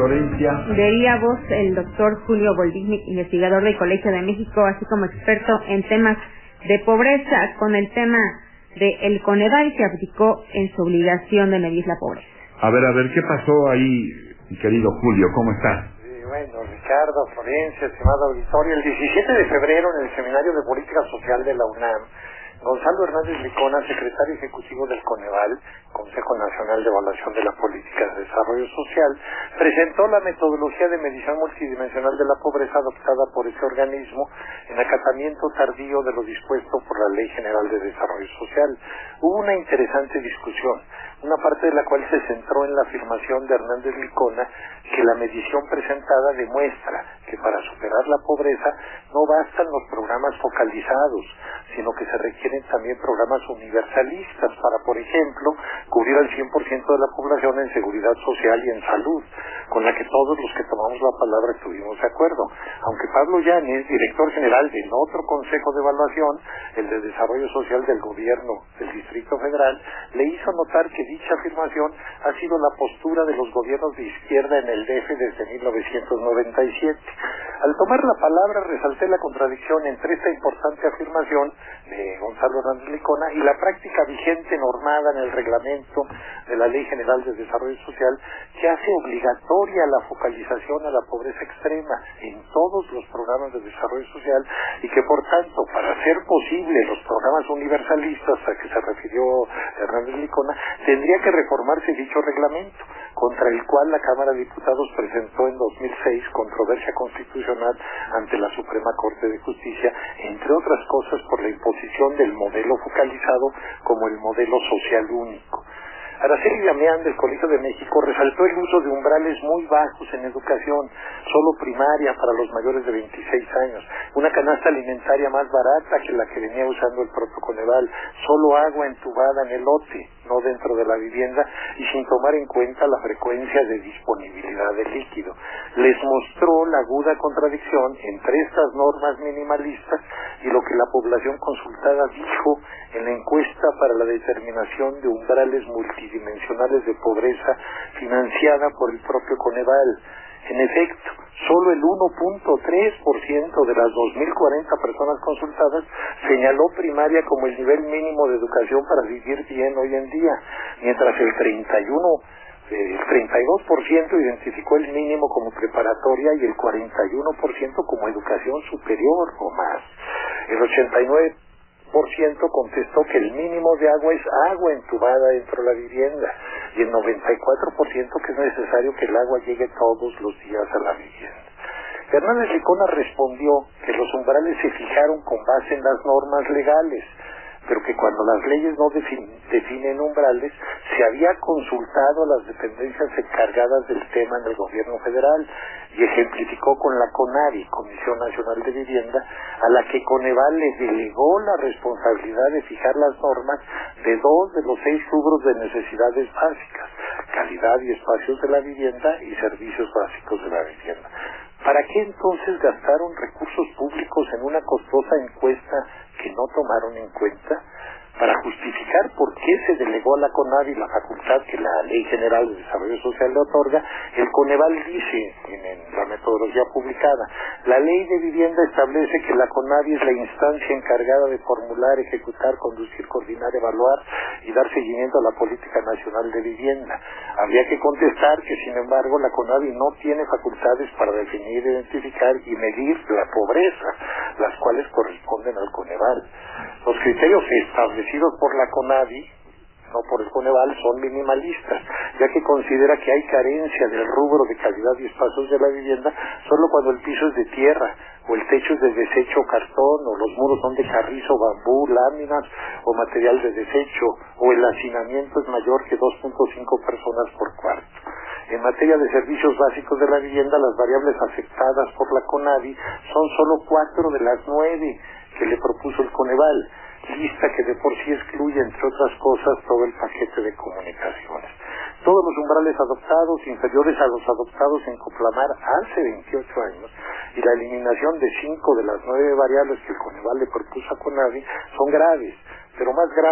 Florencia. De viva voz, el doctor Julio Boldini, investigador del Colegio de México, así como experto en temas de pobreza, con el tema de el Coneval que abdicó en su obligación de medir la pobreza. A ver, ¿qué pasó ahí, mi querido Julio? ¿Cómo estás? Bueno, Ricardo, Florencia, estimado auditorio, el 17 de febrero en el Seminario de Política Social de la UNAM, Gonzalo Hernández Licona, secretario ejecutivo del Coneval, Consejo Nacional de Evaluación de la Política de Desarrollo Social, presentó la metodología de medición multidimensional de la pobreza adoptada por ese organismo en acatamiento tardío de lo dispuesto por la Ley General de Desarrollo Social. Hubo una interesante discusión, una parte de la cual se centró en la afirmación de Hernández Licona que la medición presentada demuestra que para superar la pobreza no bastan los programas focalizados, sino que se requieren también programas universalistas para, por ejemplo, cubrir al 100% de la población en seguridad social y en salud, con la que todos los que tomamos la palabra estuvimos de acuerdo. Aunque Pablo Yáñez, director general del otro Consejo de Evaluación, el de Desarrollo Social del Gobierno del Distrito Federal, le hizo notar que dicha afirmación ha sido la postura de los gobiernos de izquierda en el DF desde 1997. Al tomar la palabra resalté la contradicción entre esta importante afirmación de Gonzalo Hernández Licona y la práctica vigente normada en el reglamento de la Ley General de Desarrollo Social, que hace obligatoria la focalización a la pobreza extrema en todos los programas de desarrollo social y que, por tanto, para hacer posible los programas universalistas a que se refirió Hernández Licona, tendría que reformarse dicho reglamento, contra el cual la Cámara de Diputados presentó en 2006 controversia constitucional ante la Suprema Corte de Justicia, entre otras cosas por la imposición del modelo focalizado como el modelo social único. Araceli Damián, del Colegio de México, resaltó el uso de umbrales muy bajos en educación, solo primaria para los mayores de 26 años, una canasta alimentaria más barata que la que venía usando el propio Coneval, solo agua entubada en el lote, no dentro de la vivienda, y sin tomar en cuenta la frecuencia de disponibilidad de líquido. Les mostró la aguda contradicción entre estas normas minimalistas y lo que la población consultada dijo en la encuesta para la determinación de umbrales multidimensionales de pobreza financiada por el propio Coneval. En efecto, solo el 1.3% de las 2.040 personas consultadas señaló primaria como el nivel mínimo de educación para vivir bien hoy en día, mientras el 32% identificó el mínimo como preparatoria y el 41% como educación superior o más. El 89% contestó que el mínimo de agua es agua entubada dentro de la vivienda y el 94% que es necesario que el agua llegue todos los días a la vivienda. Hernández Licona respondió que los umbrales se fijaron con base en las normas legales, pero que cuando las leyes no definen umbrales, se había consultado a las dependencias encargadas del tema en el gobierno federal y ejemplificó con la CONAVI, Comisión Nacional de Vivienda, a la que Coneval le delegó la responsabilidad de fijar las normas de 2 de los 6 rubros de necesidades básicas: calidad y espacios de la vivienda y servicios básicos de la vivienda. ¿Para qué entonces gastaron recursos públicos en una costosa encuesta que no tomaron en cuenta? Para justificar por qué se delegó a la CONAVI la facultad que la Ley General de Desarrollo Social le otorga, el Coneval dice en la metodología publicada: la Ley de Vivienda establece que la CONAVI es la instancia encargada de formular, ejecutar, conducir, coordinar, evaluar y dar seguimiento a la Política Nacional de Vivienda. Habría que contestar que, sin embargo, la CONAVI no tiene facultades para definir, identificar y medir la pobreza, las cuales corresponden al Coneval. Los criterios establecidos por la CONAVI, no por el Coneval, son minimalistas, ya que considera que hay carencia del rubro de calidad y espacios de la vivienda solo cuando el piso es de tierra, o el techo es de desecho o cartón, o los muros son de carrizo, bambú, láminas o material de desecho, o el hacinamiento es mayor que 2.5 personas por cuarto. En materia de servicios básicos de la vivienda, las variables aceptadas por la CONAVI son solo 4 de las 9 que le propuso el Coneval, lista que de por sí excluye, entre otras cosas, todo el paquete de comunicaciones. Todos los umbrales adoptados, inferiores a los adoptados en Coplamar hace 28 años, y la eliminación de 5 de las 9 variables que el Coneval le propuso a CONAVI son graves, pero más graves